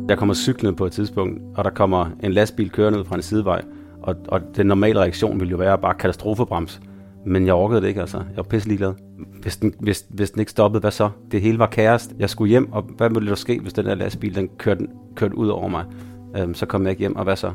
Jeg kommer cyklende på et tidspunkt, og der kommer en lastbil kørende ud fra en sidevej, og den normale reaktion ville jo være bare katastrofebrems. Men jeg orkede det ikke, altså. Jeg var pisse ligeglad. Hvis den ikke stoppede, hvad så? Det hele var kaos. Jeg skulle hjem, og hvad ville der ske, hvis den der lastbil den kørte ud over mig? Så kom jeg ikke hjem, og hvad så?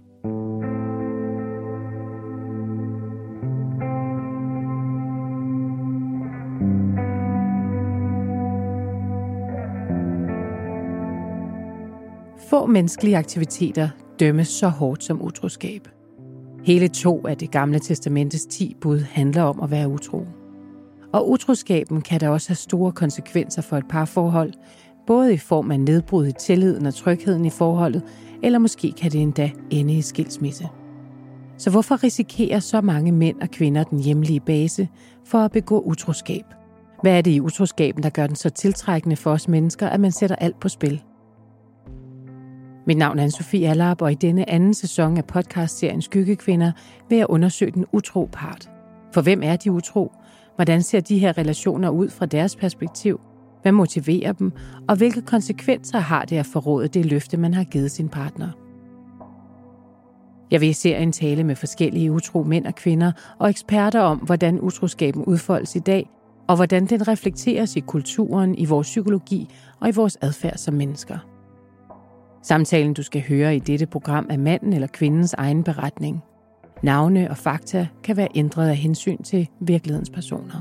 Få menneskelige aktiviteter dømmes så hårdt som utroskab. Hele 2 af det gamle testamentes 10 bud handler om at være utro. Og utroskaben kan da også have store konsekvenser for et parforhold, både i form af nedbrud i tilliden og trygheden i forholdet, eller måske kan det endda ende i skilsmisse. Så hvorfor risikerer så mange mænd og kvinder den hjemlige base for at begå utroskab? Hvad er det i utroskaben, der gør den så tiltrækkende for os mennesker, at man sætter alt på spil? Mit navn er Anne-Sophie Allerup, og i denne anden sæson af podcastserien Skyggekvinder vil jeg undersøge den utro part. For hvem er de utro? Hvordan ser de her relationer ud fra deres perspektiv? Hvad motiverer dem? Og hvilke konsekvenser har det at forråde det løfte, man har givet sin partner? Jeg vil i serien tale med forskellige utro mænd og kvinder og eksperter om, hvordan utroskaben udfoldes i dag, og hvordan den reflekteres i kulturen, i vores psykologi og i vores adfærd som mennesker. Samtalen, du skal høre i dette program, er manden eller kvindens egen beretning. Navne og fakta kan være ændret af hensyn til virkelighedens personer.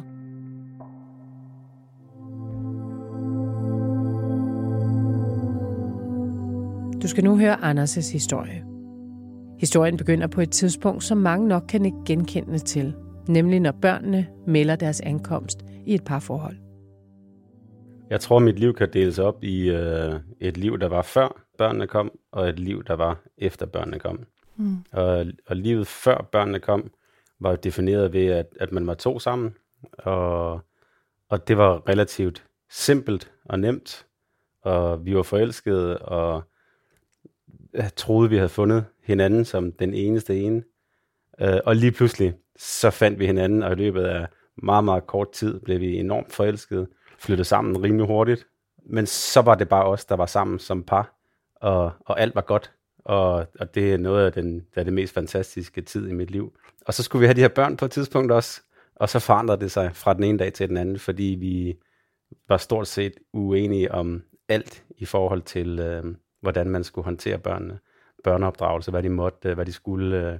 Du skal nu høre Anders' historie. Historien begynder på et tidspunkt, som mange nok kan ikke genkende til, nemlig når børnene melder deres ankomst i et parforhold. Jeg tror, mit liv kan deles op i et liv, der var før børnene kom, og et liv, der var efter børnene kom. Og livet før børnene kom, var defineret ved, at man var 2 sammen, og det var relativt simpelt og nemt, og vi var forelskede, og jeg troede, vi havde fundet hinanden som den eneste ene. Og lige pludselig, så fandt vi hinanden, og i løbet af meget, meget kort tid blev vi enormt forelskede, flyttede sammen rimelig hurtigt, men så var det bare os, der var sammen som par, og alt var godt, og det er noget af det mest fantastiske tid i mit liv. Og så skulle vi have de her børn på et tidspunkt også, og så forandrede det sig fra den ene dag til den anden, fordi vi var stort set uenige om alt i forhold til, hvordan man skulle håndtere børnene, børneopdragelse, hvad de måtte, hvad de skulle,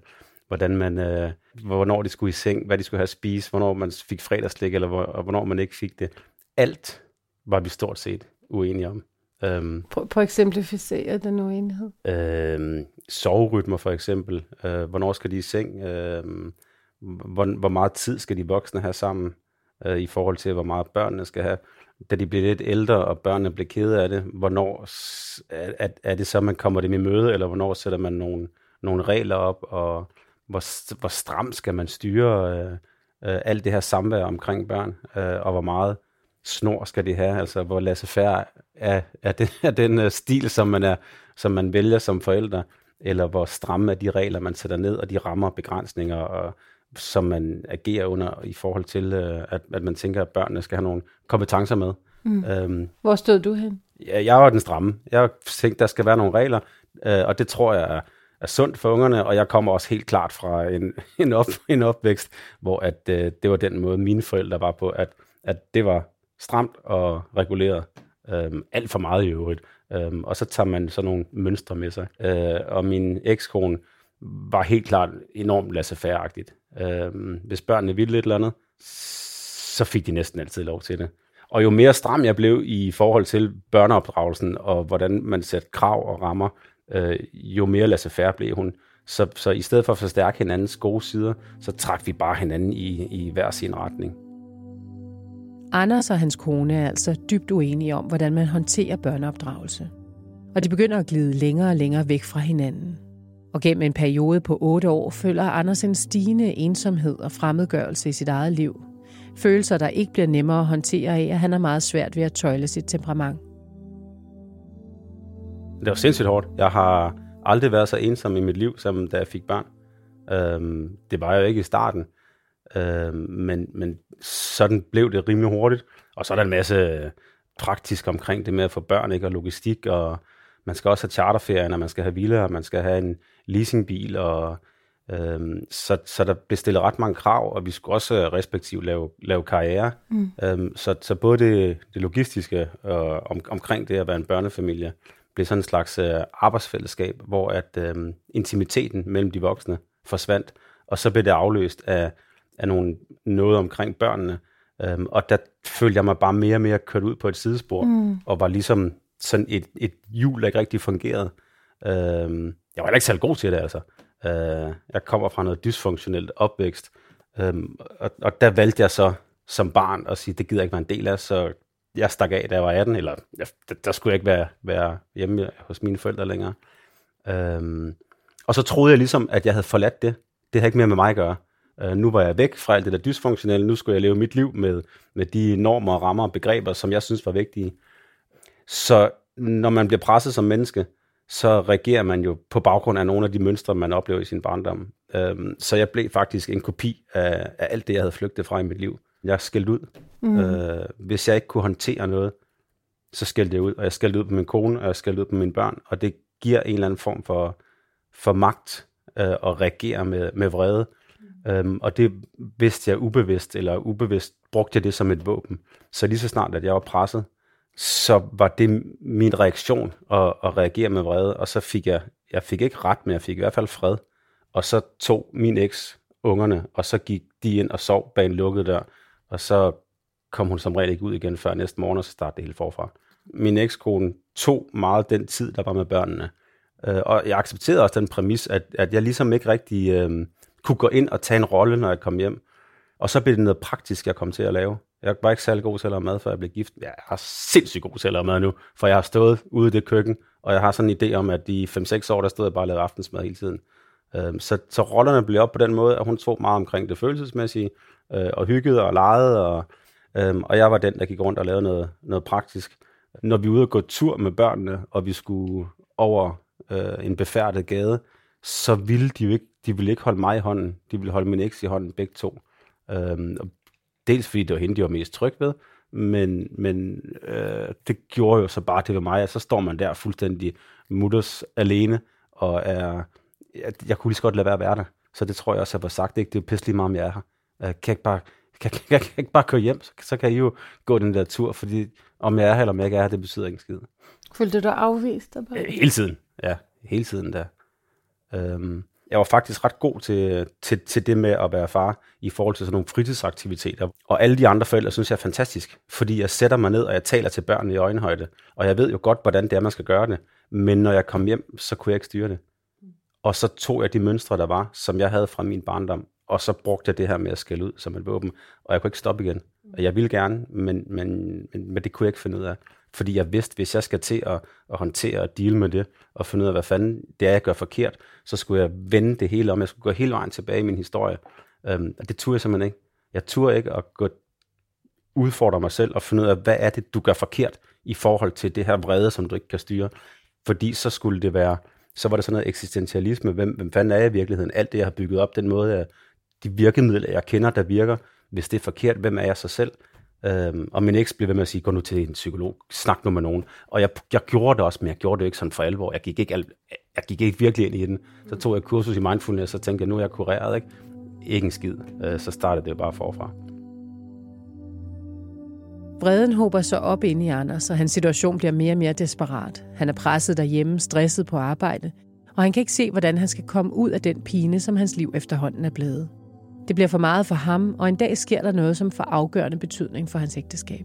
hvornår de skulle i seng, hvad de skulle have at spise, hvornår man fik fredagsslik, eller hvornår man ikke fik det. Alt var vi stort set uenige om. Prøv at eksemplificere den uenighed. Soverytmer for eksempel. Hvornår skal de i seng? Hvor meget tid skal de voksne have sammen i forhold til, hvor meget børnene skal have? Da de bliver lidt ældre, og børnene bliver kede af det, hvornår er det så, man kommer dem i møde, eller hvornår sætter man nogle regler op, og hvor stramt skal man styre alt det her samvær omkring børn, og hvor meget snor skal de have, altså hvor laissez-faire er den stil, som man vælger som forældre, eller hvor stramme er de regler, man sætter ned, og de rammer begrænsninger, og som man agerer under i forhold til, at man tænker, at børnene skal have nogle kompetencer med. Hvor stod du hen? Jeg var den stramme. Jeg tænkte, der skal være nogle regler, og det tror jeg er sundt for ungerne, og jeg kommer også helt klart fra en opvækst, hvor at det var den måde, mine forældre var på, at det var stramt og reguleret. Alt for meget i øvrigt. Og så tager man sådan nogle mønstre med sig. Og min ekskone var helt klart enormt laissez-faire-agtigt. Hvis børnene ville et eller andet, så fik de næsten altid lov til det. Og jo mere stram jeg blev i forhold til børneopdragelsen, og hvordan man sætter krav og rammer, jo mere laissez-faire blev hun. Så i stedet for at forstærke hinandens gode sider, så trak vi bare hinanden i hver sin retning. Anders og hans kone er altså dybt uenige om, hvordan man håndterer børneopdragelse. Og de begynder at glide længere og længere væk fra hinanden. Og gennem en periode på 8 år føler Anders en stigende ensomhed og fremmedgørelse i sit eget liv. Følelser, der ikke bliver nemmere at håndtere af, at han er meget svært ved at tøjle sit temperament. Det var sindssygt hårdt. Jeg har aldrig været så ensom i mit liv, som da jeg fik børn. Det var jeg jo ikke i starten. Men sådan blev det rimelig hurtigt. Og så er der en masse praktisk omkring det med at få børn, ikke? Og logistik, og man skal også have charterferien, og man skal have villa, og man skal have en leasingbil, og så der blev stillet ret mange krav, og vi skulle også respektivt lave karriere. Så både det logistiske omkring det at være en børnefamilie, blev sådan en slags arbejdsfællesskab, hvor at intimiteten mellem de voksne forsvandt, og så blev det afløst af noget omkring børnene. Og der følte jeg mig bare mere og mere kørt ud på et sidespor, og var ligesom sådan et hjul, der ikke rigtig fungerede. Jeg var heller ikke særlig god til det, altså. Jeg kommer fra noget dysfunktionelt opvækst, og der valgte jeg så som barn at sige, det gider jeg ikke være en del af, så jeg stak af, da jeg var 18, eller der skulle jeg ikke være hjemme hos mine forældre længere. Og så troede jeg ligesom, at jeg havde forladt det. Det havde ikke mere med mig at gøre. Nu var jeg væk fra alt det der dysfunktionelle, nu skulle jeg leve mit liv med de normer, rammer og begreber, som jeg synes var vigtige. Så når man bliver presset som menneske, så reagerer man jo på baggrund af nogle af de mønstre, man oplever i sin barndom. Så jeg blev faktisk en kopi af alt det, jeg havde flygtet fra i mit liv. Jeg skældte ud. Hvis jeg ikke kunne håndtere noget, så skældte jeg ud. Og jeg skældte ud på min kone, og jeg skældte ud på mine børn. Og det giver en eller anden form for magt at reagere med vrede. Og det vidste jeg ubevidst brugte jeg det som et våben. Så lige så snart, at jeg var presset, så var det min reaktion at reagere med vrede. Og så fik jeg fik ikke ret, men jeg fik i hvert fald fred. Og så tog min eks ungerne, og så gik de ind og sov bag en lukket dør. Og så kom hun som regel ikke ud igen før næste morgen, og så startede det hele forfra. Min ekskone tog meget den tid, der var med børnene. Og jeg accepterede også den præmis, at jeg ligesom ikke rigtig kunne gå ind og tage en rolle, når jeg kom hjem. Og så blev det noget praktisk, jeg kom til at lave. Jeg var ikke særlig god til at lave mad, før jeg blev gift. Jeg er sindssygt god til at lave mad nu, for jeg har stået ude i det køkken, og jeg har sådan en idé om, at de 5-6 år, der stod jeg bare og lavede aftensmad hele tiden. Så rollerne blev op på den måde, at hun tog meget omkring det følelsesmæssige, og hyggede og legede, og jeg var den, der gik rundt og lavede noget praktisk. Når vi var ude og gå tur med børnene, og vi skulle over en befærdet gade, så ville de ville ikke holde mig i hånden, de ville holde min eks i hånden, begge to. Dels fordi det var hende, de var mest tryg ved, men det gjorde jo så bare det ved mig, at så står man der fuldstændig mutters alene, og jeg kunne lige så godt lade være at være der. Så det tror jeg også, jeg var sagt, ikke? Det er jo pisselig meget, om jeg er her. Kan jeg ikke bare køre hjem, så kan I jo gå den der tur, fordi om jeg er her, eller om jeg ikke er her, det betyder ikke skid. Følte du afvist? Hele tiden, ja. Hele tiden da. Jeg var faktisk ret god til det med at være far i forhold til sådan nogle fritidsaktiviteter. Og alle de andre forældre synes jeg er fantastisk, fordi jeg sætter mig ned, og jeg taler til børnene i øjenhøjde. Og jeg ved jo godt, hvordan det er, man skal gøre det. Men når jeg kom hjem, så kunne jeg ikke styre det. Og så tog jeg de mønstre, der var, som jeg havde fra min barndom, og så brugte jeg det her med at skælde ud som et våben. Og jeg kunne ikke stoppe igen. Jeg ville gerne, men det kunne jeg ikke finde ud af. Fordi jeg vidste, hvis jeg skal til at håndtere og deale med det, og finde ud af, hvad fanden det er, jeg gør forkert, så skulle jeg vende det hele om. Jeg skulle gå hele vejen tilbage i min historie. Og det turde jeg simpelthen ikke. Jeg turde ikke at udfordre mig selv og finde ud af, hvad er det, du gør forkert i forhold til det her vrede, som du ikke kan styre. Fordi så skulle det være, så var det sådan noget eksistentialisme. Hvem fanden er jeg i virkeligheden? Alt det, jeg har bygget op, den måde, de virkemidler, jeg kender, der virker. Hvis det er forkert, hvem er jeg så selv? Og min eks blev ved med at sige, gå nu til en psykolog, snak nu med nogen. Og jeg gjorde det også, men jeg gjorde det ikke sådan for alvor. Jeg gik ikke virkelig ind i den. Så tog jeg kursus i mindfulness, og tænkte jeg, nu er jeg kureret, ikke? Ikke en skid. Så startede det bare forfra. Vreden hober så op ind i Anders, og hans situation bliver mere og mere desperat. Han er presset derhjemme, stresset på arbejde, og han kan ikke se, hvordan han skal komme ud af den pine, som hans liv efterhånden er blevet. Det bliver for meget for ham, og en dag sker der noget, som får afgørende betydning for hans ægteskab.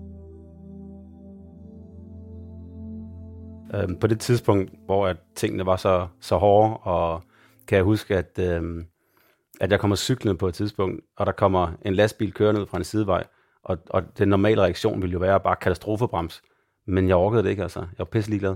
På det tidspunkt, hvor tingene var så hårde, og kan jeg huske, at jeg kommer cyklende på et tidspunkt, og der kommer en lastbil kørende ud fra en sidevej, og den normale reaktion ville jo være bare katastrofebrems. Men jeg orkede det ikke, altså. Jeg var pisse ligeglad.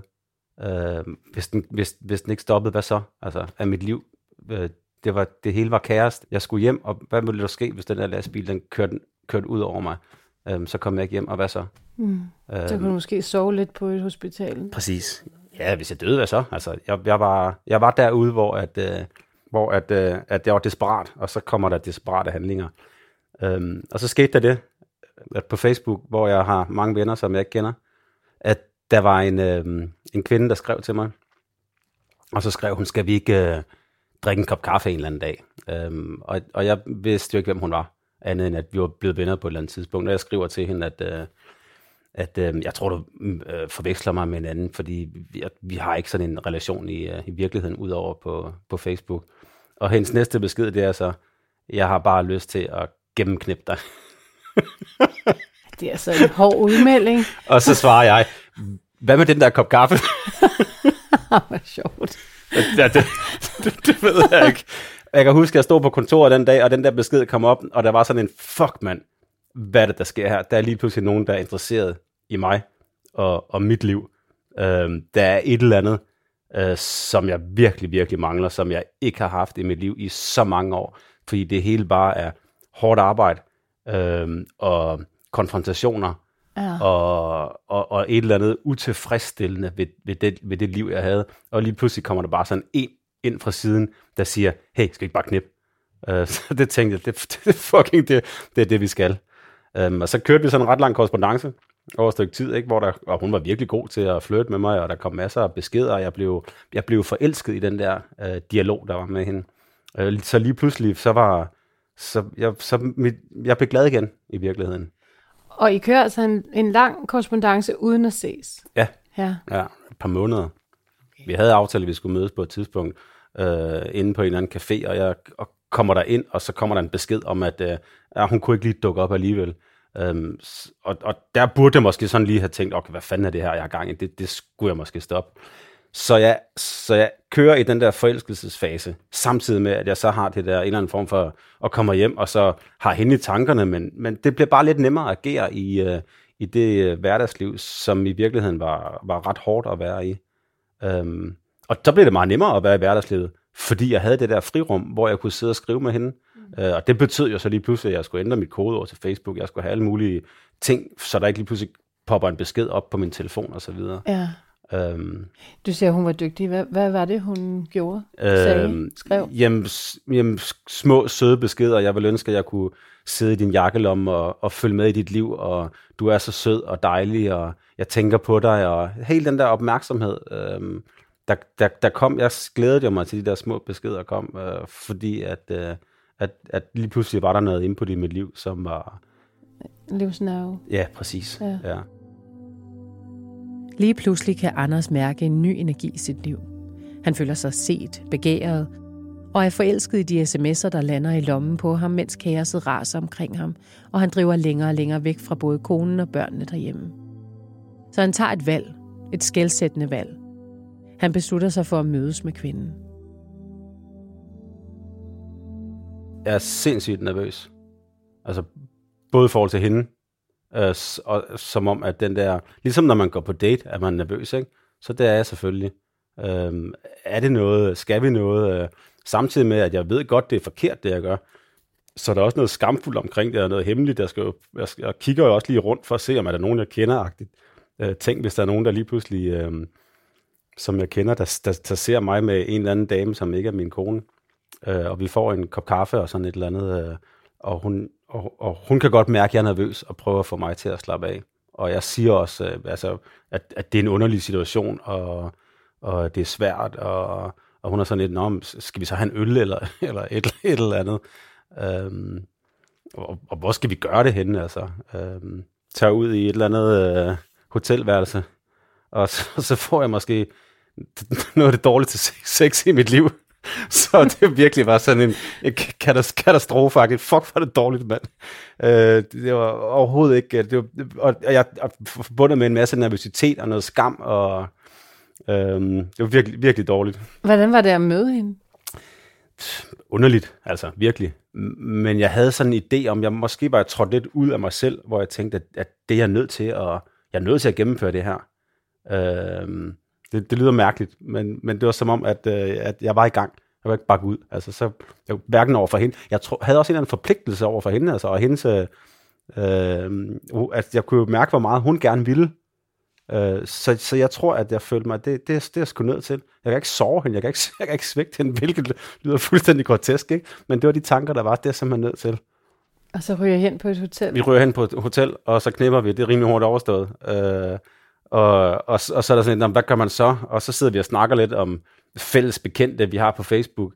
Hvis den ikke stoppede, hvad så? Altså, af mit liv. Det hele var kaos. Jeg skulle hjem, og hvad ville der ske, hvis den der lastbil, den kørte ud over mig? Så kom jeg ikke hjem, og hvad så? Så kunne du måske sove lidt på et hospital. Præcis. Ja, hvis jeg døde, hvad så? Altså, jeg var derude, hvor jeg var desperat, og så kommer der desperate handlinger. Og så skete der det, at på Facebook, hvor jeg har mange venner, som jeg ikke kender, at der var en kvinde, der skrev til mig, og så skrev hun, skal vi ikke drikke en kop kaffe en eller anden dag? Og jeg vidste jo ikke, hvem hun var, andet end at vi var blevet venner på et eller andet tidspunkt. Og jeg skriver til hende, at jeg tror, du forveksler mig med en anden, fordi vi har ikke sådan en relation i virkeligheden, udover på Facebook. Og hendes næste besked, det er så, jeg har bare lyst til at gennemknippe dig. Det er så en hård udmelding. Og så svarer jeg, hvad med den der kop kaffe? Hvor sjovt. Ja, det ved jeg ikke. Jeg kan huske, at jeg stod på kontoret den dag, og den der besked kom op, og der var sådan en, fuck mand, hvad er det, der sker her? Der er lige pludselig nogen, der er interesseret i mig og mit liv. Der er et eller andet, som jeg virkelig, virkelig mangler, som jeg ikke har haft i mit liv i så mange år, fordi det hele bare er hårdt arbejde og konfrontationer, og et eller andet utilfredsstillende ved det liv, jeg havde. Og lige pludselig kommer der bare sådan en ind fra siden, der siger, hey, skal vi ikke bare knippe? Så det tænkte jeg, det er det, vi skal. Og så kørte vi sådan en ret lang korrespondance over et stykke tid, ikke? Og hun var virkelig god til at flirte med mig, og der kom masser af beskeder, og jeg blev forelsket i den der dialog, der var med hende. Så lige pludselig, jeg blev glad igen i virkeligheden. Og I kører altså en lang korrespondance uden at ses? Ja, et par måneder. Okay. Vi havde aftalt, at vi skulle mødes på et tidspunkt inde på en eller anden café, og jeg kommer der ind, og så kommer der en besked om, at hun kunne ikke lige dukke op alligevel. Og der burde jeg måske sådan lige have tænkt, okay, hvad fanden er det her, jeg har gang i? Det skulle jeg måske stoppe. Så jeg kører i den der forelskelsesfase, samtidig med, at jeg så har det der en eller anden form for at komme hjem, og så har hende i tankerne, men det bliver bare lidt nemmere at agere i det hverdagsliv, som i virkeligheden var ret hårdt at være i. Og der blev det meget nemmere at være i hverdagslivet, fordi jeg havde det der frirum, hvor jeg kunne sidde og skrive med hende. Og det betød jo så lige pludselig, at jeg skulle ændre mit kodeord til Facebook. Jeg skulle have alle mulige ting, så der ikke lige pludselig popper en besked op på min telefon og så videre. Ja. Du siger, hun var dygtig. Hvad var det, hun gjorde? Skrev? Jamen, små, søde beskeder. Jeg ville ønske, at jeg kunne sidde i din jakkelomme og følge med i dit liv, og du er så sød og dejlig, og jeg tænker på dig, og hele den der opmærksomhed, der kom. Jeg glædede mig til de der små beskeder kom, fordi at lige pludselig var der noget input i mit liv, som var... Livsnerve. Ja, præcis. Ja. Lige pludselig kan Anders mærke en ny energi i sit liv. Han føler sig set, begæret, og er forelsket i de sms'er, der lander i lommen på ham, mens kaoset raser omkring ham, og han driver længere og længere væk fra både konen og børnene derhjemme. Så han tager et valg, et skelsættende valg. Han beslutter sig for at mødes med kvinden. Jeg er sindssygt nervøs. Altså, både i forhold til hende, og som om, at den der... Ligesom når man går på date, er man nervøs, ikke? Så det er jeg selvfølgelig. Er det noget? Skal vi noget? Samtidig med, at jeg ved godt, det er forkert, det jeg gør. Så der er også noget skamfuldt omkring det, og noget hemmeligt. Jeg kigger jo også lige rundt for at se, om der er nogen, jeg kender-agtigt. Tænk, hvis der er nogen, der lige pludselig, som jeg kender, der ser mig med en eller anden dame, som ikke er min kone. Og vi får en kop kaffe og sådan et eller andet, og hun kan godt mærke, at jeg er nervøs og prøver at få mig til at slappe af. Og jeg siger også, at det er en underlig situation, og det er svært, og hun er sådan lidt, skal vi så have en øl eller et eller andet? Og hvor skal vi gøre det henne? Altså, tage ud i et eller andet hotelværelse, og så får jeg måske noget af det dårligste sex i mit liv. Så det virkelig var sådan en katastrofe, faktisk. Fuck, var det dårligt, mand. Det var overhovedet ikke... og jeg er forbundet med en masse nervøsitet og noget skam, og det var virkelig, virkelig dårligt. Hvordan var det at møde hende? Underligt, altså, virkelig. Men jeg havde sådan en idé om, jeg måske var trådt lidt ud af mig selv, hvor jeg tænkte, at det jeg er nødt til at gennemføre det her. Det lyder mærkeligt, men det var som om, at jeg var i gang. Jeg var ikke bare ud. Altså, så jeg hverken over for hende. Jeg havde også en eller anden forpligtelse over for hende, altså, og hendes... at jeg kunne mærke, hvor meget hun gerne ville. Så jeg tror, at jeg følte mig, det er jeg sgu nødt til. Jeg kan ikke sove hende, jeg kan ikke svigte hende, hvilket lyder fuldstændig grotesk, ikke? Men det var de tanker, der var, det er simpelthen nødt til. Og så ryger jeg hen på et hotel? Vi ryger hen på et hotel, og så knipper vi. Det er rimelig hurtigt overstået. Og så er der sådan lidt, hvad gør man så? Og så sidder vi og snakker lidt om fælles bekendte, vi har på Facebook,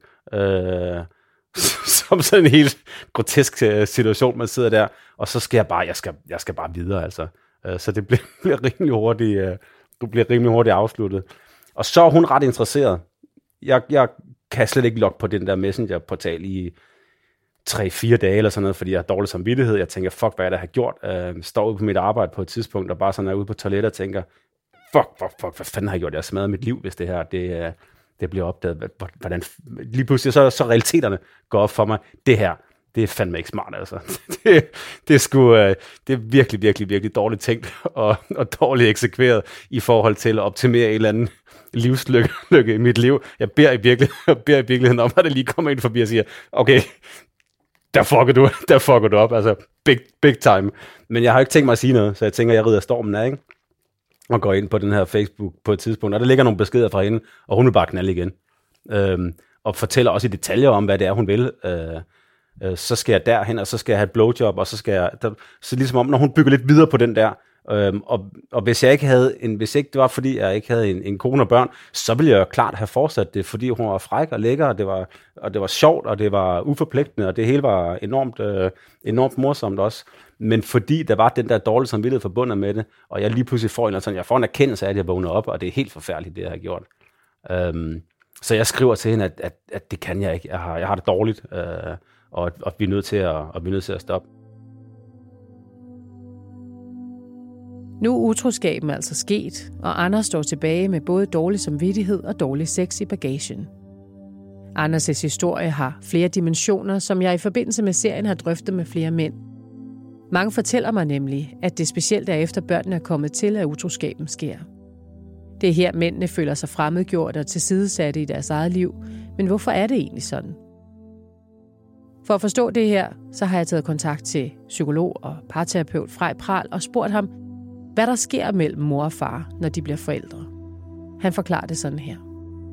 som sådan en helt grotesk situation, man sidder der, og så skal jeg skal bare videre, altså. Så det bliver rimelig hurtigt afsluttet. Og så er hun ret interesseret. Jeg kan slet ikke logge på den der Messenger-portal i 3-4 dage eller sådan noget, fordi jeg har dårlig samvittighed. Jeg tænker, fuck, hvad er det, jeg har gjort? Står ude på mit arbejde på et tidspunkt, og bare sådan er ude på toilettet og tænker, fuck, hvad fanden har jeg gjort? Jeg har smadret mit liv, hvis det her, det bliver opdaget. Hvordan, lige pludselig så realiteterne går op for mig. Det her, det er fandme ikke smart, altså. Det er virkelig, virkelig, virkelig dårligt tænkt og dårligt eksekveret i forhold til at optimere en eller anden livslykke i mit liv. Jeg beder i virkeligheden om, at det lige kommer ind forbi og siger, okay, der fucker du op, altså big time. Men jeg har ikke tænkt mig at sige noget, så jeg tænker, jeg rider stormen af, ikke? Og går ind på den her Facebook på et tidspunkt, og der ligger nogle beskeder fra hende, og hun vil bare knalde igen. Og fortæller også i detaljer om, hvad det er, hun vil. Så skal jeg derhen, og så skal jeg have et blowjob, og så skal jeg... Så ligesom om, når hun bygger lidt videre på den der, og hvis jeg ikke havde hvis ikke det var, fordi jeg ikke havde en kone og børn, så ville jeg jo klart have fortsat det, fordi hun var fræk og lækker, og det var sjovt, og det var uforpligtende, og det hele var enormt morsomt også. Men fordi der var den der dårlige samvittighed forbundet med det, og jeg lige pludselig får en erkendelse af, at jeg vågner op, og det er helt forfærdeligt, det jeg har gjort. Så jeg skriver til hende, at det kan jeg ikke. Jeg har det dårligt, og vi er nødt til at stoppe. Nu er utroskaben altså sket, og Anders står tilbage med både dårlig samvittighed og dårlig sex i bagagen. Anders' historie har flere dimensioner, som jeg i forbindelse med serien har drøftet med flere mænd. Mange fortæller mig nemlig, at det specielt er efter børnene er kommet til, at utroskaben sker. Det er her, mændene føler sig fremmedgjort og tilsidesatte i deres eget liv. Men hvorfor er det egentlig sådan? For at forstå det her, så har jeg taget kontakt til psykolog og parterapeut Frej Pral og spurgt ham, hvad der sker mellem mor og far, når de bliver forældre. Han forklarer det sådan her.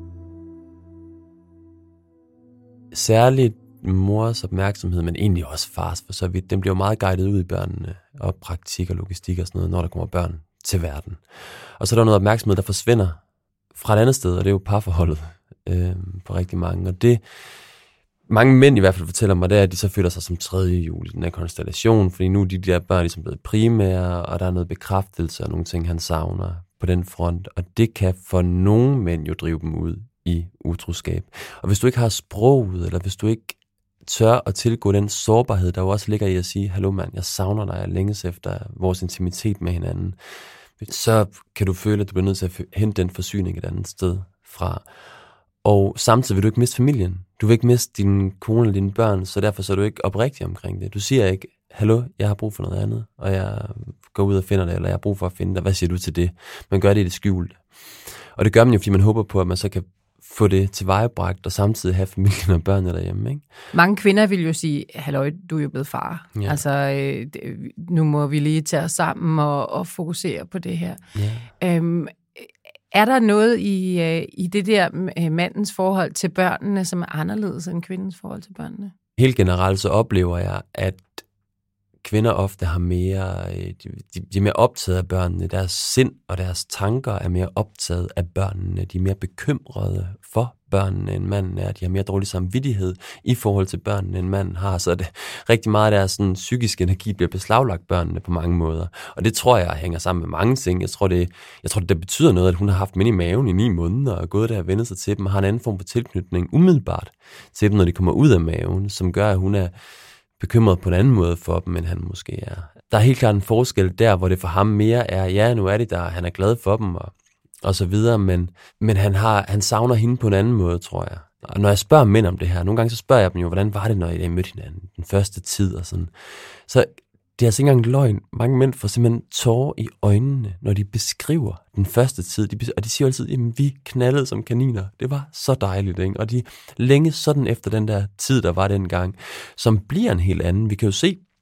Særligt mors opmærksomhed, men egentlig også fars for så vidt, den bliver jo meget guidet ud i børnene, og praktik og logistik og sådan noget, når der kommer børn til verden. Og så er der noget opmærksomhed, der forsvinder fra et andet sted, og det er jo parforholdet for rigtig mange. Og det, mange mænd i hvert fald fortæller mig, det er, at de så føler sig som tredje hjul i den her konstellation, fordi nu er de der børn ligesom blevet primære, og der er noget bekræftelse og nogle ting, han savner på den front. Og det kan for nogle mænd jo drive dem ud i utroskab. Og hvis du ikke har sproget, eller hvis du ikke tør at tilgå den sårbarhed, der jo også ligger i at sige, hallo mand, jeg savner dig, jeg længes efter vores intimitet med hinanden, så kan du føle, at du bliver nødt til at hente den forsyning et andet sted fra. Og samtidig vil du ikke miste familien. Du vil ikke miste din kone eller dine børn, så derfor så er du ikke oprigtig omkring det. Du siger ikke, hallo, jeg har brug for noget andet, og jeg går ud og finder det, eller jeg har brug for at finde dig. Hvad siger du til det? Man gør det i det skjulte. Og det gør man jo, fordi man håber på, at man så kan få det tilvejebragt, og samtidig have familien og børnene derhjemme, ikke? Mange kvinder vil jo sige, halløj, du er jo blevet far. Ja. Altså, nu må vi lige tage os sammen og fokusere på det her. Ja. Er der noget i det der mandens forhold til børnene, som er anderledes end kvindens forhold til børnene? Helt generelt så oplever jeg, at kvinder ofte har mere, de er mere optaget af børnene. Deres sind og deres tanker er mere optaget af børnene. De er mere bekymrede for børnene, end manden er. De har mere dårlig samvittighed i forhold til børnene, end manden har. Så det, rigtig meget af deres sådan, psykiske energi bliver beslaglagt børnene på mange måder. Og det tror jeg hænger sammen med mange ting. Jeg tror, det betyder noget, at hun har haft dem inde i maven i 9 måneder og gået der og vendt sig til dem og har en anden form for tilknytning umiddelbart til dem, når de kommer ud af maven, som gør, at hun er bekymret på en anden måde for dem, end han måske er. Der er helt klart en forskel der, hvor det for ham mere er, ja, nu er det der, han er glad for dem og så videre, men han savner hende på en anden måde, tror jeg. Og når jeg spørger mænd om det her, nogle gange så spørger jeg dem jo, hvordan var det, når I mødte hinanden den første tid og sådan. Så det er altså ikke engang løgn. Mange mænd får simpelthen tårer i øjnene, når de beskriver den første tid. Og de siger altid, jamen vi knaldede som kaniner. Det var så dejligt, ikke? Og de længes sådan efter den der tid, der var dengang, som bliver en helt anden. Vi kan jo se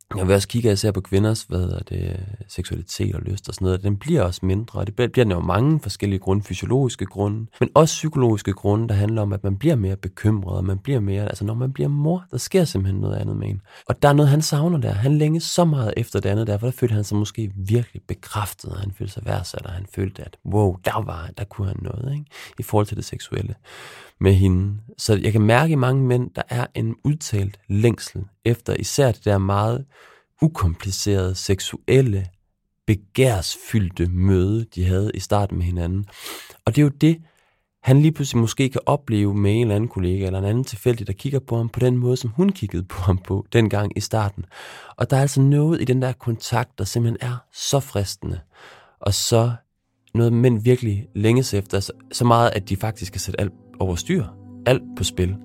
Jeg vil også kigge især på kvinders seksualitet og lyst og sådan noget. Den bliver også mindre, og det bliver den jo mange forskellige grunde, fysiologiske grunde, men også psykologiske grunde, der handler om, at man bliver mere bekymret, og man bliver mere, altså når man bliver mor, der sker simpelthen noget andet med en. Og der er noget, han savner der. Han længes så meget efter det andet der, for der følte han sig måske virkelig bekræftet, og han følte sig værdsat, og han følte, at wow, der kunne han noget, ikke? I forhold til det seksuelle med hende. Så jeg kan mærke i mange mænd, der er en udtalt længsel efter især det der meget ukomplicerede, seksuelle, begærsfyldte møde, de havde i starten med hinanden. Og det er jo det, han lige pludselig måske kan opleve med en eller anden kollega, eller en anden tilfældig, der kigger på ham på den måde, som hun kiggede på ham på dengang i starten. Og der er altså noget i den der kontakt, der simpelthen er så fristende, og så noget mænd virkelig længes efter, så meget, at de faktisk kan sætte alt over styr, alt på spil.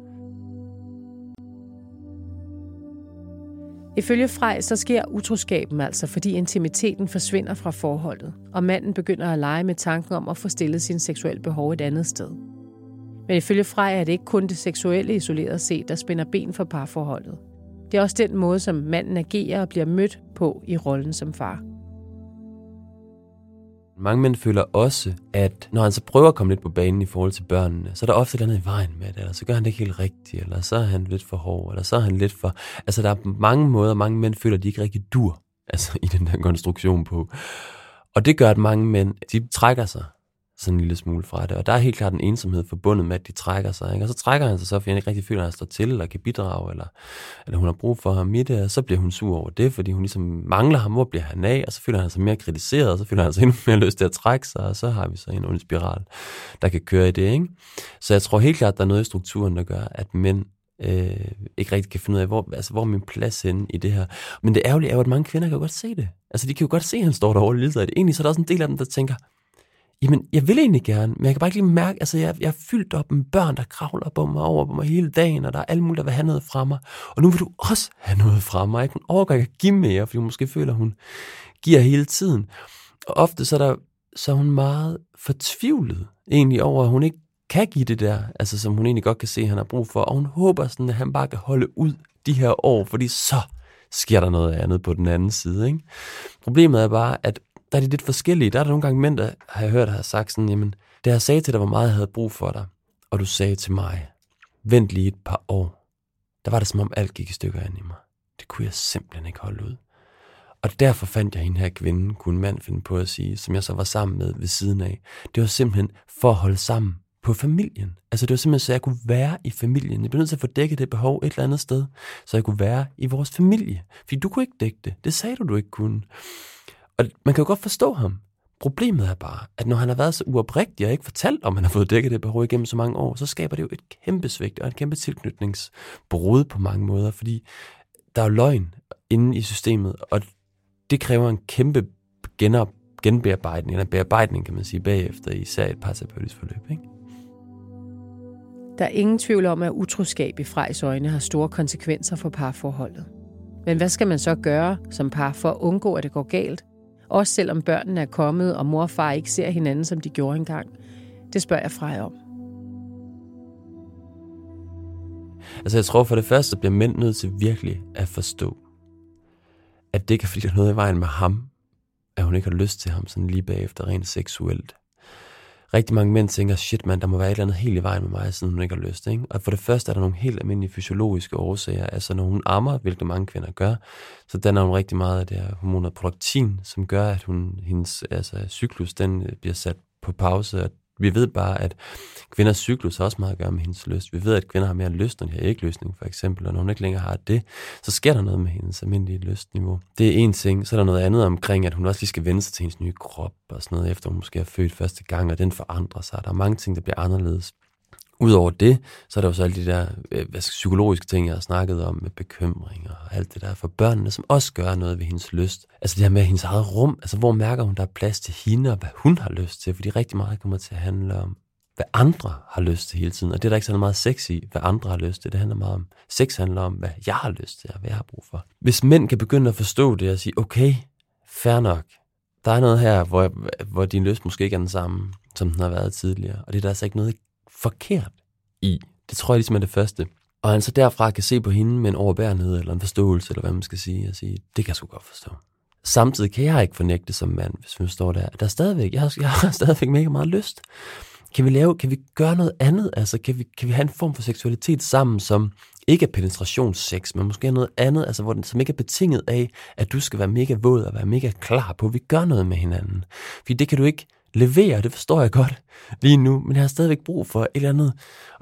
Ifølge Frej, så sker utroskaben altså, fordi intimiteten forsvinder fra forholdet, og manden begynder at lege med tanken om at få stillet sine seksuelle behov et andet sted. Men ifølge Frej er det ikke kun det seksuelle isoleret set, der spænder ben for parforholdet. Det er også den måde, som manden agerer og bliver mødt på i rollen som far. Mange mænd føler også, at når han så prøver at komme lidt på banen i forhold til børnene, så er der ofte et andet i vejen med det, eller så gør han det ikke helt rigtigt, eller så er han lidt for hård, eller så er han lidt for... Altså der er mange måder, mange mænd føler, at de ikke rigtig dur, altså i den der konstruktion på. Og det gør, at mange mænd, de trækker sig sådan en lille smule fra det, og der er helt klart en ensomhed forbundet med, at de trækker sig, ikke? Og så trækker han sig så, fordi han ikke rigtig føler, at han står til, eller kan bidrage, eller hun har brug for ham i det, og så bliver hun sur over det, fordi hun ligesom mangler ham, hvor bliver han af, og så føler han sig mere kritiseret, og så føler han sig endnu mere lyst til at trække sig, og så har vi så en ond spiral, der kan køre i det, ikke? Så jeg tror helt klart, at der er noget i strukturen, der gør, at mænd ikke rigtig kan finde ud af, hvor er min plads henne i det her. Men det ærgerlige er jo, at mange kvinder kan jo godt se det. Altså de kan jo godt se, at han står derovre lige så. Egentlig så er der også en del af dem, der tænker, jamen, jeg vil egentlig gerne, men jeg kan bare ikke lige mærke, altså jeg er fyldt op med børn, der kravler på mig over på mig hele dagen, og der er alle mulige, der vil have noget fra mig. Og nu vil du også have noget fra mig, ikke? Hun overgår ikke at give mere, fordi hun måske føler, hun giver hele tiden. Og ofte så er hun meget fortvivlet egentlig over, at hun ikke kan give det der, altså som hun egentlig godt kan se, at han har brug for. Og hun håber sådan, at han bare kan holde ud de her år, fordi så sker der noget andet på den anden side, ikke? Problemet er bare, at der er de lidt forskellige. Der er der nogle gange mænd, der har jeg hørt, har sagt sådan, jamen, da jeg sagde til dig, hvor meget jeg havde brug for dig, og du sagde til mig, vent lige et par år, der var det som om alt gik i stykker ind i mig. Det kunne jeg simpelthen ikke holde ud. Og derfor fandt jeg hende her kvinde, kunne en mand finde på at sige, som jeg så var sammen med ved siden af. Det var simpelthen for at holde sammen på familien. Altså det var simpelthen, så jeg kunne være i familien. Jeg blev nødt til at få dækket det behov et eller andet sted, så jeg kunne være i vores familie. Fordi du kunne ikke dække det. Det sagde du ikke kunne. Og man kan jo godt forstå ham. Problemet er bare, at når han har været så uoprigtig og ikke fortalt, om han har fået dækket det behov igennem så mange år, så skaber det jo et kæmpe svigt og et kæmpe tilknytningsbrud på mange måder, fordi der er jo løgn inde i systemet, og det kræver en kæmpe genbearbejdning, eller bearbejdning, kan man sige, bagefter, især et parterapeutisk forløb, ikke? Der er ingen tvivl om, at utroskab i Frejs øjne har store konsekvenser for parforholdet. Men hvad skal man så gøre som par for at undgå, at det går galt? Også selvom børnene er kommet, og mor og far ikke ser hinanden, som de gjorde engang. Det spørger jeg Frej om. Altså jeg tror for det første, bliver mænd nødt til virkelig at forstå, at det ikke er fordi, der er noget i vejen med ham, at hun ikke har lyst til ham sådan lige bagefter rent seksuelt. Rigtig mange mænd tænker, shit mand, der må være et eller andet helt i vejen med mig, siden hun ikke har lyst, ikke? Og for det første er der nogle helt almindelige fysiologiske årsager. Altså når hun ammer, hvilket mange kvinder gør, så danner hun rigtig meget af det her hormonet prolaktin, som gør, at hendes cyklus, den bliver sat på pause. Og vi ved bare, at kvinders cyklus har også meget at gøre med hendes lyst. Vi ved, at kvinder har mere lyst, når de har ægløsning for eksempel, og når hun ikke længere har det, så sker der noget med hendes almindelige lystniveau. Det er en ting. Så er der noget andet omkring, at hun også lige skal vende sig til hendes nye krop og sådan noget, efter hun måske har født første gang, og den forandrer sig. Der er mange ting, der bliver anderledes. Udover det, så er der jo så alle de der psykologiske ting, jeg har snakket om, med bekymringer og alt det der for børnene, som også gør noget ved hendes lyst. Altså det her med hendes eget rum, altså hvor mærker hun, der er plads til hende, og hvad hun har lyst til, fordi rigtig meget kommer til at handle om, hvad andre har lyst til hele tiden. Og det er der ikke så meget sex i, hvad andre har lyst til. Det handler meget om, sex handler om, hvad jeg har lyst til, og hvad jeg har brug for. Hvis mænd kan begynde at forstå det og sige, okay, fair nok, der er noget her, hvor din lyst måske ikke er den samme, som den har været tidligere, og det er der altså ikke noget forkert i. Det tror jeg ligesom er det første. Og han så derfra kan se på hende med en overbærenhed, eller en forståelse, eller hvad man skal sige, og sige, det kan jeg sgu godt forstå. Samtidig kan jeg ikke fornægte som mand, hvis man står der. Der er stadigvæk, jeg har stadigvæk mega meget lyst. Kan vi gøre noget andet? Altså, kan vi have en form for seksualitet sammen, som ikke er penetrationssex, men måske noget andet, altså, som ikke er betinget af, at du skal være mega våd og være mega klar på, at vi gør noget med hinanden. Fordi det kan du ikke levere, det forstår jeg godt lige nu, men jeg har stadigvæk brug for et eller andet,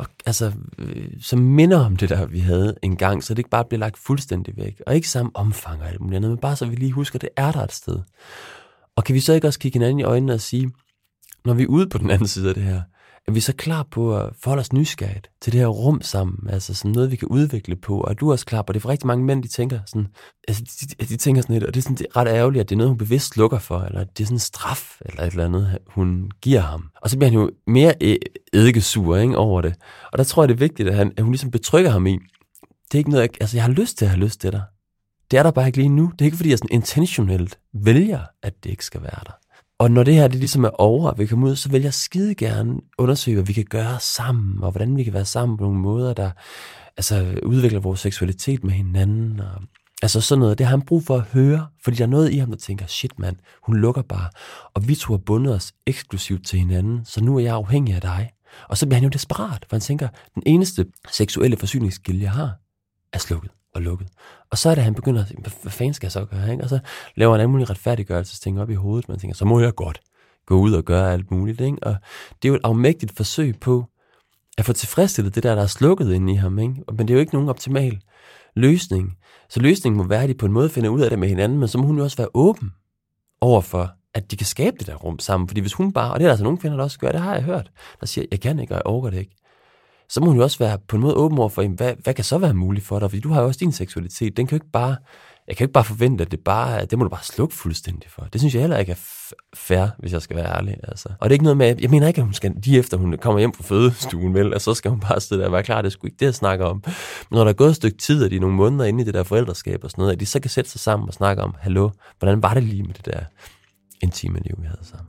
som minder om det der, vi havde engang, så det ikke bare bliver lagt fuldstændig væk, og ikke samme omfang og alt muligt andet, men bare så vi lige husker, at det er der et sted. Og kan vi så ikke også kigge hinanden i øjnene og sige, når vi er ude på den anden side af det her, er vi så klar på at forholde os nysgerrigt til det her rum sammen, altså sådan noget, vi kan udvikle på, og er du også klar på det? For rigtig mange mænd, de tænker sådan, altså de tænker sådan lidt, og det er sådan det er ret ærgerligt, at det er noget, hun bevidst slukker for, eller det er sådan en straf, eller et eller andet, hun giver ham. Og så bliver han jo mere eddikesur, ikke, over det. Og der tror jeg, det er vigtigt, at hun ligesom betrygger ham i, det er ikke noget, jeg har lyst til at have lyst til dig. Det er der bare ikke lige nu. Det er ikke, fordi jeg sådan intentionelt vælger, at det ikke skal være der. Og når det her det ligesom er over, og vi kommer ud, så vil jeg skide gerne undersøge, hvad vi kan gøre sammen, og hvordan vi kan være sammen på nogle måder, der udvikler vores seksualitet med hinanden. Og, altså sådan noget, det har han brug for at høre, fordi der er noget i ham, der tænker, shit mand, hun lukker bare, og vi to har bundet os eksklusivt til hinanden, så nu er jeg afhængig af dig. Og så bliver han jo desperat, for han tænker, den eneste seksuelle forsyningskilde, jeg har, er slukket og lukket. Og så er det, han begynder at sige, hvad fanden skal jeg så gøre? Ikke? Og så laver han alle mulige retfærdiggørelsesting op i hovedet. Man tænker, så må jeg godt gå ud og gøre alt muligt. Ikke? Og det er jo et afmægtigt forsøg på at få tilfredsstillet det der er slukket inde i ham. Ikke? Men det er jo ikke nogen optimal løsning. Så løsningen må være, at de på en måde finder ud af det med hinanden, men så må hun jo også være åben overfor, at de kan skabe det der rum sammen. Fordi hvis hun bare, og det er altså nogle kvinder, der også gør, det har jeg hørt, der siger, jeg kan ikke, og jeg overgår det ikke. Så må hun jo også være på en måde åben over for, hvad kan så være muligt for dig? Fordi du har jo også din seksualitet. Den kan jo ikke bare, jeg kan jo ikke bare forvente, at det må du bare slukke fuldstændig for. Det synes jeg heller ikke er fair, hvis jeg skal være ærlig. Altså. Og det er ikke noget med, jeg mener ikke, at hun skal, lige efter hun kommer hjem fra fødestuen, vel, og så skal hun bare sidde der og være klar, det er sgu ikke det, jeg snakker om. Men når der er gået et stykke tid, og de er nogle måneder inde i det der forældreskab og sådan noget, at de så kan sætte sig sammen og snakke om, hallo, hvordan var det lige med det der intime liv, vi havde sammen?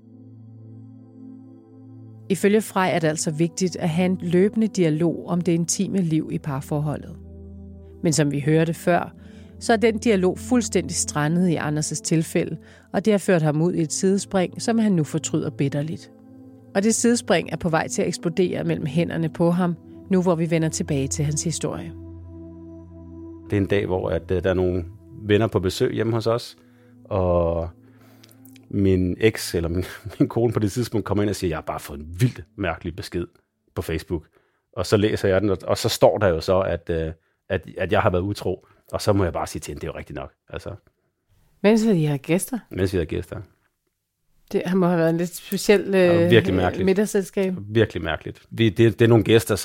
Ifølge Frej er det altså vigtigt at have en løbende dialog om det intime liv i parforholdet. Men som vi hørte før, så er den dialog fuldstændig strandet i Anders' tilfælde, og det har ført ham ud i et sidespring, som han nu fortryder bitterligt. Og det sidespring er på vej til at eksplodere mellem hænderne på ham, nu hvor vi vender tilbage til hans historie. Det er en dag, hvor der er nogle venner på besøg hjemme hos os, og min eks, eller min kone på det tidspunkt, kommer ind og siger, jeg har bare fået en vildt mærkelig besked på Facebook. Og så læser jeg den, og så står der jo så, at jeg har været utro. Og så må jeg bare sige til hende, det er jo rigtigt nok. Altså, mens I har gæster? Mens vi har gæster. Det må have været en lidt speciel middagsselskab. Virkelig mærkeligt. Det er nogle gæster,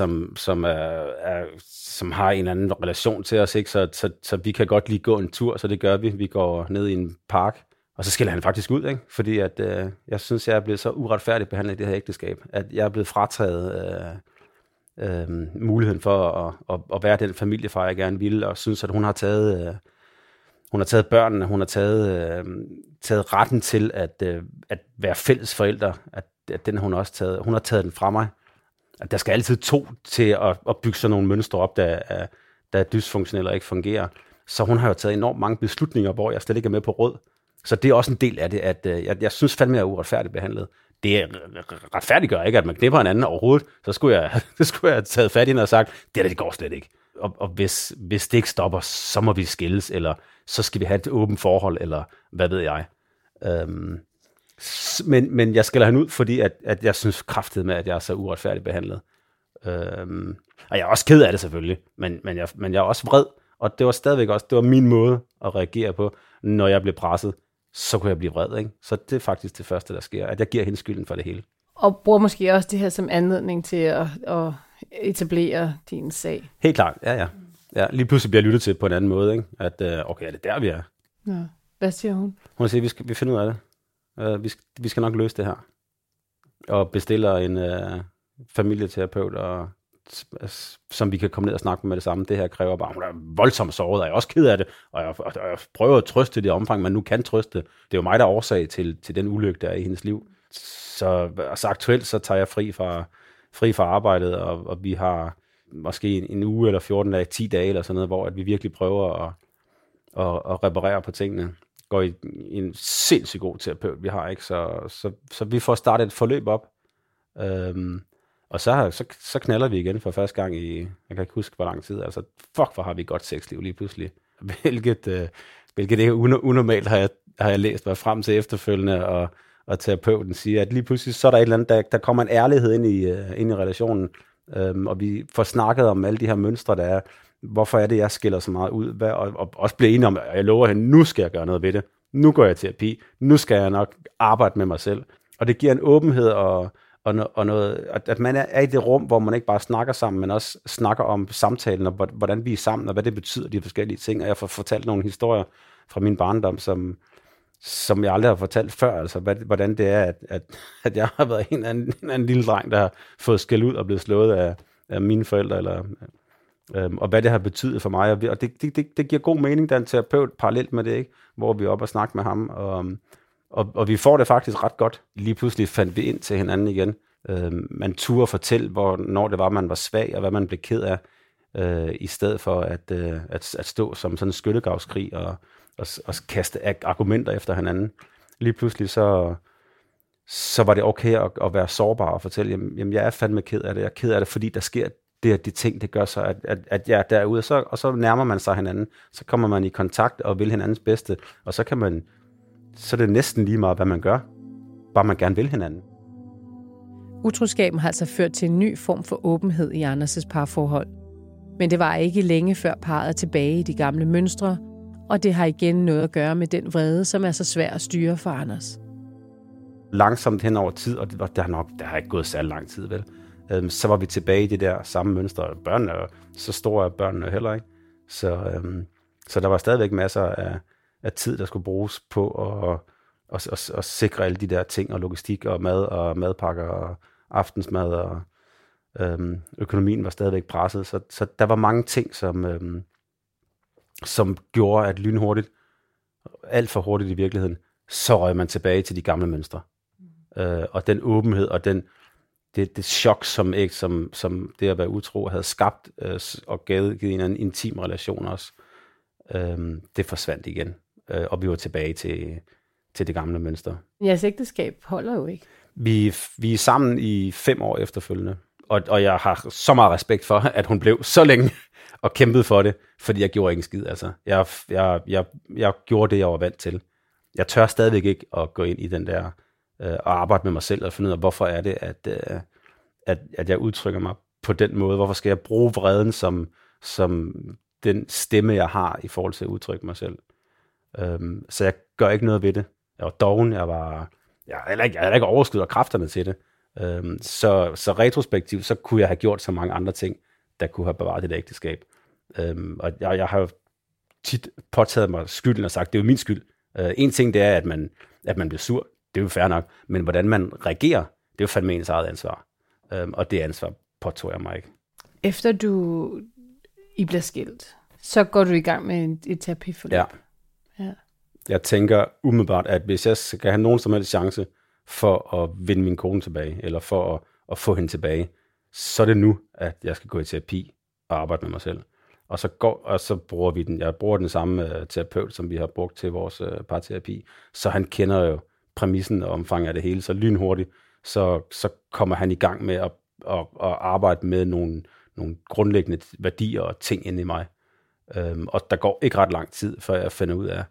som har en eller anden relation til os, ikke? Så vi kan godt lige gå en tur, så det gør vi. Vi går ned i en park. Og så skiller han faktisk ud, ikke? Fordi at, jeg synes, jeg er blevet så uretfærdigt behandlet i det her ægteskab, at jeg er blevet frataget muligheden for at være den familiefar, jeg gerne ville, og synes, at hun har taget børnene, hun har taget retten til at være fælles forældre, at den har hun også taget. Hun har taget den fra mig. At der skal altid to til at bygge sådan nogle mønstre op, der er dysfunktionelle og ikke fungerer. Så hun har jo taget enormt mange beslutninger, hvor jeg slet ikke er med på råd. Så det er også en del af det, at jeg synes fandme, jeg er uretfærdigt behandlet. Det retfærdiggør ikke, at man knipper hinanden overhovedet. Så skulle jeg have taget fat i hende og sagt, det går slet ikke. Og hvis det ikke stopper, så må vi skilles, eller så skal vi have et åbent forhold, eller hvad ved jeg. Men jeg skiller hende ud, fordi at jeg synes kraftigt med, at jeg er så uretfærdigt behandlet. Og jeg er også ked af det selvfølgelig, men jeg er også vred, og det var stadigvæk også, det var min måde at reagere på, når jeg blev presset. Så kunne jeg blive vred, ikke? Så det er faktisk det første, der sker, at jeg giver hende skylden for det hele. Og bruger måske også det her som anledning til at etablere din sag. Helt klart, ja. Lige pludselig bliver jeg lyttet til på en anden måde, ikke? At, okay, er det der, vi er? Ja. Hvad siger hun? Hun siger, vi finder ud af det. Vi skal nok løse det her. Og bestiller en familieterapeut, som vi kan komme ned og snakke med det samme. Det her kræver bare, hun er voldsomt såret, og jeg er også ked af det, og jeg prøver at trøste det omfang, man nu kan trøste. Det er jo mig, der er årsag til den ulykke, der er i hendes liv. Så aktuelt, så tager jeg fri fra arbejdet, og vi har måske en uge eller 14 dage, 10 dage eller sådan noget, hvor at vi virkelig prøver at reparere på tingene. Går i en sindssygt god terapeut, vi har, ikke? Så vi får startet et forløb op, og så knaller vi igen for første gang i, jeg kan ikke huske, hvor lang tid. Altså, hvor har vi godt sexliv lige pludselig. Hvilket ikke er unormalt, har jeg læst mig frem til efterfølgende, og terapeuten siger, at lige pludselig så er der et eller andet, der kommer en ærlighed ind i relationen, og vi får snakket om alle de her mønstre, der er. Hvorfor er det, jeg skiller så meget ud? Og også bliver enige om, at jeg lover hende, nu skal jeg gøre noget ved det. Nu går jeg i terapi. Nu skal jeg nok arbejde med mig selv. Og det giver en åbenhed og noget, at man er i det rum, hvor man ikke bare snakker sammen, men også snakker om samtalen, og hvordan vi er sammen, og hvad det betyder, de forskellige ting. Og jeg får fortalt nogle historier fra min barndom, som jeg aldrig har fortalt før, altså hvordan det er, at jeg har været en anden lille dreng, der har fået skæld ud og blevet slået af mine forældre, og hvad det har betydet for mig. Og det giver god mening, der er en terapeut parallelt med det, ikke? Hvor vi er oppe og snakke med ham, og vi får det faktisk ret godt. Lige pludselig fandt vi ind til hinanden igen. Man turde fortælle, hvornår det var, man var svag, og hvad man blev ked af, i stedet for at stå som sådan en skyttegravskrig og kaste argumenter efter hinanden. Lige pludselig så var det okay at være sårbar og fortælle, jamen jeg er fandme ked af det. Jeg er ked af det, fordi der sker de ting, det gør så, at jeg er derude, og så nærmer man sig hinanden. Så kommer man i kontakt og vil hinandens bedste, og så er det næsten lige meget, hvad man gør. Bare man gerne vil hinanden. Utroskaben har altså ført til en ny form for åbenhed i Anders' parforhold. Men det var ikke længe før parret er tilbage i de gamle mønstre, og det har igen noget at gøre med den vrede, som er så svær at styre for Anders. Langsomt hen over tid, og der har ikke gået særlig lang tid, vel? Så var vi tilbage i det der samme mønstre. Børnene, så store er børnene heller ikke. Så der var stadigvæk masser af tid, der skulle bruges på at sikre alle de der ting, og logistik, og mad, og madpakker, og aftensmad, og økonomien var stadigvæk presset. Så der var mange ting, som gjorde, at lynhurtigt, alt for hurtigt i virkeligheden, så røg man tilbage til de gamle mønstre. Og den åbenhed, og det chok, som det at være utro havde skabt, og givet en intim relation også, det forsvandt igen. Og vi var tilbage til det gamle mønster. Jeres ægteskab holder jo ikke. Vi er sammen i 5 år efterfølgende, og jeg har så meget respekt for, at hun blev så længe og kæmpede for det, fordi jeg gjorde ikke en skid. Altså. Jeg gjorde det, jeg var vant til. Jeg tør stadigvæk ikke at gå ind i den der og arbejde med mig selv og finde ud af, hvorfor er det, at jeg udtrykker mig på den måde. Hvorfor skal jeg bruge vreden som den stemme, jeg har i forhold til at udtrykke mig selv. Så jeg gør ikke noget ved det. Jeg var doven, jeg havde ikke overskud og kræfterne til det. Så retrospektivt, så kunne jeg have gjort så mange andre ting, der kunne have bevaret det ægteskab. Og jeg har jo tit påtaget mig skylden og sagt, det er jo min skyld. En ting, det er, at man bliver sur. Det er jo fair nok. Men hvordan man reagerer, det er jo fandme ens eget ansvar. Og det ansvar påtog jeg mig ikke. Efter I bliver skilt, så går du i gang med et terapiforløb. Ja. Jeg tænker umiddelbart, at hvis jeg skal have nogen som helst chance for at vinde min kone tilbage, eller for at få hende tilbage, så er det nu, at jeg skal gå i terapi og arbejde med mig selv. Og så bruger vi den. Jeg bruger den samme terapeut, som vi har brugt til vores parterapi. Så han kender jo præmissen og omfanget af det hele. Så lynhurtigt, så kommer han i gang med at arbejde med nogle grundlæggende værdier og ting inde i mig. Og der går ikke ret lang tid, før jeg finder ud af,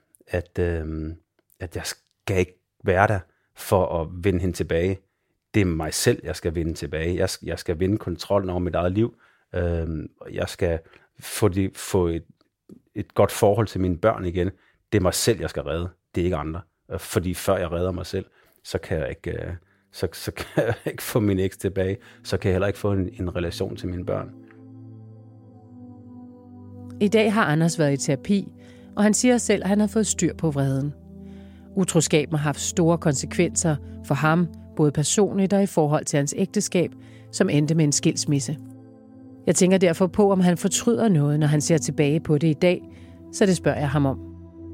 at jeg skal ikke være der for at vinde hende tilbage. Det er mig selv, jeg skal vinde tilbage. Jeg skal vinde kontrollen over mit eget liv. Jeg skal få et godt forhold til mine børn igen. Det er mig selv, jeg skal redde. Det er ikke andre. Fordi før jeg redder mig selv, så kan jeg ikke, så kan jeg ikke få min eks tilbage. Så kan jeg heller ikke få en relation til mine børn. I dag har Anders været i terapi, og han siger selv, at han har fået styr på vreden. Utroskaben har haft store konsekvenser for ham, både personligt og i forhold til hans ægteskab, som endte med en skilsmisse. Jeg tænker derfor på, om han fortryder noget, når han ser tilbage på det i dag, så det spørger jeg ham om.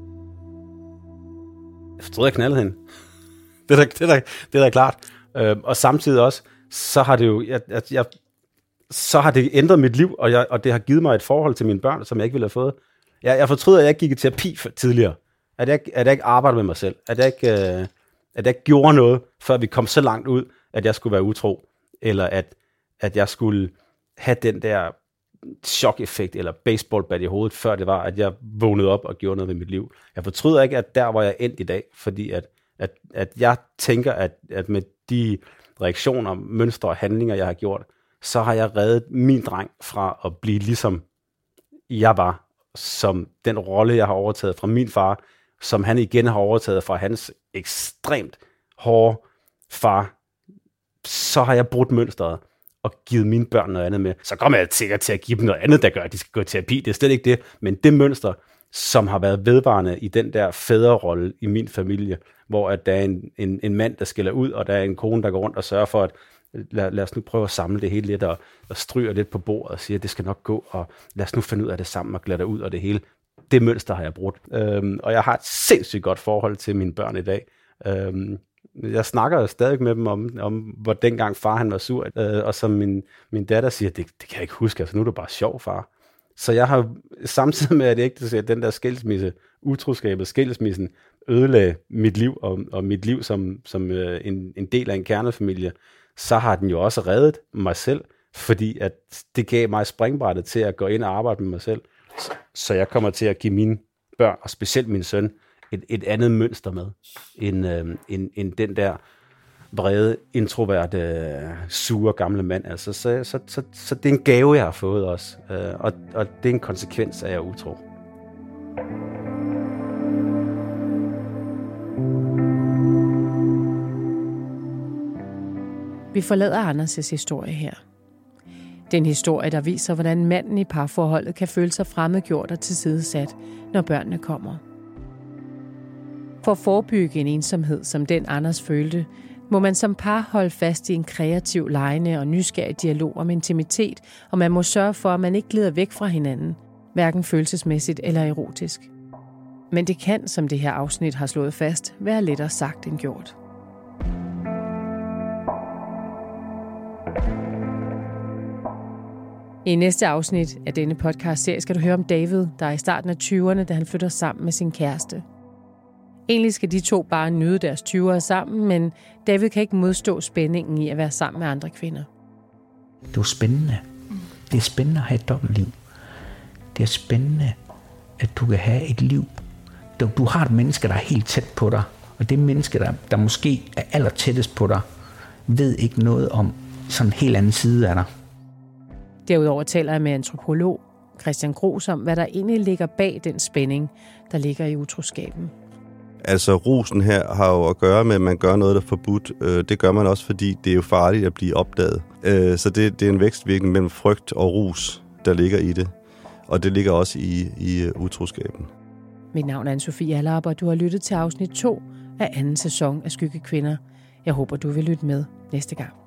Jeg fortryder, jeg knaldede hende. Det er da klart. Og samtidig også, så har det jo... så har det ændret mit liv, og det har givet mig et forhold til mine børn, som jeg ikke ville have fået. Jeg fortryder, at jeg ikke gik i terapi tidligere. At jeg ikke arbejdede med mig selv. At jeg ikke gjorde noget, før vi kom så langt ud, at jeg skulle være utro. Eller at jeg skulle have den der chok-effekt, eller baseballbat i hovedet, før det var, at jeg vågnede op og gjorde noget med mit liv. Jeg fortryder ikke, at der, hvor jeg endte i dag, fordi at jeg tænker, at med de reaktioner, mønstre og handlinger, jeg har gjort, så har jeg reddet min dreng fra at blive ligesom jeg var, som den rolle, jeg har overtaget fra min far, som han igen har overtaget fra hans ekstremt hårde far. Så har jeg brudt mønstret og givet mine børn noget andet med. Så kommer jeg sikkert til at give dem noget andet, der gør, at de skal gå i terapi. Det er slet ikke det. Men det mønster, som har været vedvarende i den der fædrerolle i min familie, hvor at der er en mand, der skiller ud, og der er en kone, der går rundt og sørger for, at lad os nu prøve at samle det hele lidt, og stryger lidt på bordet og siger, at det skal nok gå, og lad os nu finde ud af det sammen og glatte ud af det hele. Det mønster har jeg brudt. Og jeg har et sindssygt godt forhold til mine børn i dag. Jeg snakker jo stadig med dem om hvor dengang far han var sur, og som min datter siger, det kan jeg ikke huske, altså nu er du bare sjov, far. Så jeg har samtidig med, at ægteskabet, den der skilsmisse, utroskabet, skilsmissen, ødelagde mit liv, og mit liv som en del af en kernefamilie, så har den jo også reddet mig selv, fordi at det gav mig springbrættet til at gå ind og arbejde med mig selv. Så jeg kommer til at give mine børn, og specielt min søn, et andet mønster med, end den der vrede, introverte, sure gamle mand. Altså, så det er en gave, jeg har fået også, og det er en konsekvens af, at jeg er utro. Vi forlader Anders' historie her. Det er en historie, der viser, hvordan manden i parforholdet kan føle sig fremmedgjort og tilsidesat, når børnene kommer. For at forebygge en ensomhed, som den Anders følte, må man som par holde fast i en kreativ, legende og nysgerrig dialog om intimitet, og man må sørge for, at man ikke glider væk fra hinanden, hverken følelsesmæssigt eller erotisk. Men det kan, som det her afsnit har slået fast, være lettere sagt end gjort. I næste afsnit af denne podcast-serie skal du høre om David, der er i starten af 20'erne, da han flytter sammen med sin kæreste. Egentlig skal de to bare nyde deres 20'ere sammen, men David kan ikke modstå spændingen i at være sammen med andre kvinder. Det er spændende. Det er spændende at have et dobbeltliv. Det er spændende, at du kan have et liv. Du har et menneske, der er helt tæt på dig, og det menneske, der måske er allertættest på dig, ved ikke noget om sådan en helt anden side af dig. Derudover taler jeg med antropolog Christian Gros om, hvad der egentlig ligger bag den spænding, der ligger i utroskaben. Altså rusen her har jo at gøre med, at man gør noget, der er forbudt. Det gør man også, fordi det er jo farligt at blive opdaget. Så det er en vækstvirkning mellem frygt og rus, der ligger i det. Og det ligger også i utroskaben. Mit navn er Anne-Sophie Allerup, og du har lyttet til afsnit 2 af anden sæson af Skyggekvinder. Jeg håber, du vil lytte med næste gang.